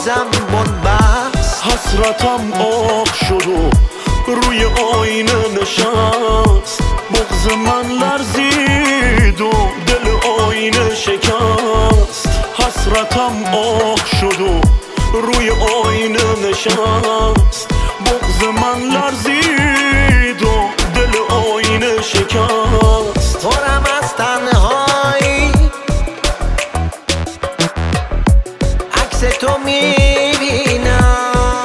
بازم بنبست. حسرتم آب شد و روی آینه نشست. بغض من لرزید و دل آینه شکست. حسرتم آب شد و روی آینه نشست. بغض من لرزید و دل آینه شکست. پرم از تنهایی عکس تو میبینم.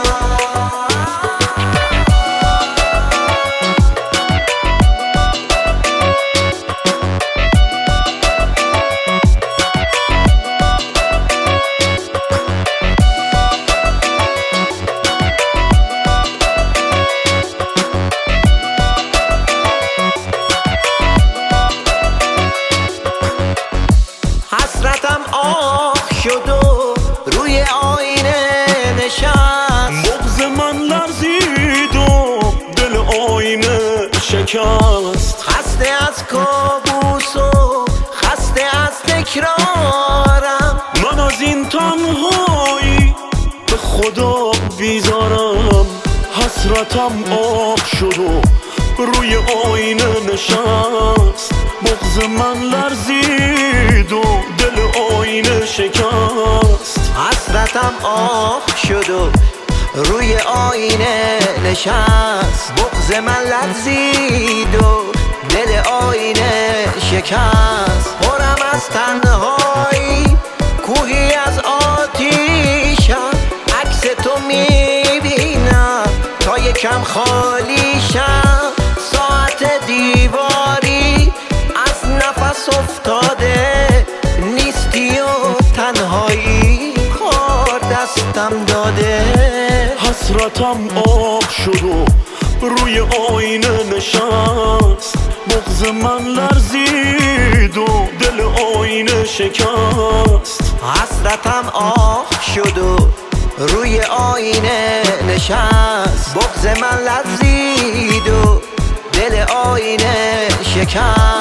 حسرتم آه شد و روی آینه نشست. بغض من لرزید و دل آینه شکست. خسته از کابوس و خسته از تکرارم. من از این تنهایی به خدا بیزارم. حسرتم آب شد و روی آینه نشست. بغض من لرزید و دل آینه شکست. حسرتم آه شد و روی آینه نشست. بغض من لرزید و دل آینه شکست. پرم از تنهایی کوهی از آتیشم. عکس تو میبینم تا یکم خالی شم. ساعت دیواری از نفس افتاده نیستی و تنهایی کار دستم داده. حسرتم آب شد و روی آینه نشست. بغض من لرزید و دل آینه شکست. حسرتم آه شد و روی آینه نشست. بغض من لرزید و دل آینه شکست.